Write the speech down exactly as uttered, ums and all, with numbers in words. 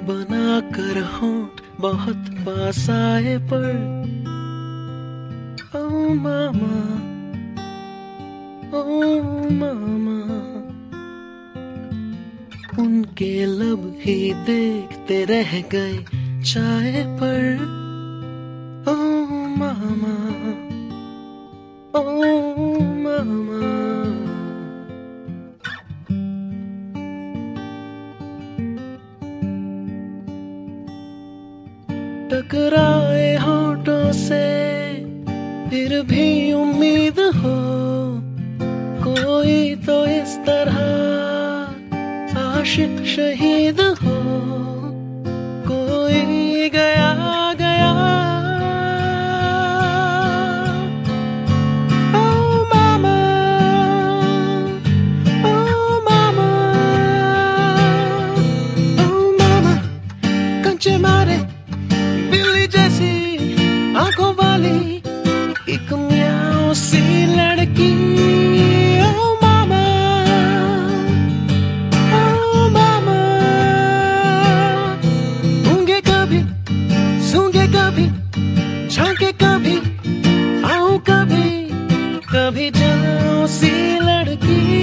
बना कर होंठ बहुत पास आए पर ओ मामा, ओ मामा, उनके लब ही देखते रह गए चाय पर ओ मामा, ओ मामा। टकराए होठों से फिर भी उम्मीद हो, कोई तो इस तरह आशिक शहीद हो, कोई गया गया। ओ मामा, ओ मामा, ओ मामा, कंचे मारे बिल्ली जैसी आंखों वाली एक म्याऊं सी लड़की। ओ मामा, ओ मामा, गूंगे कभी सूंघे कभी झांके कभी आऊं कभी कभी जाऊं सी लड़की।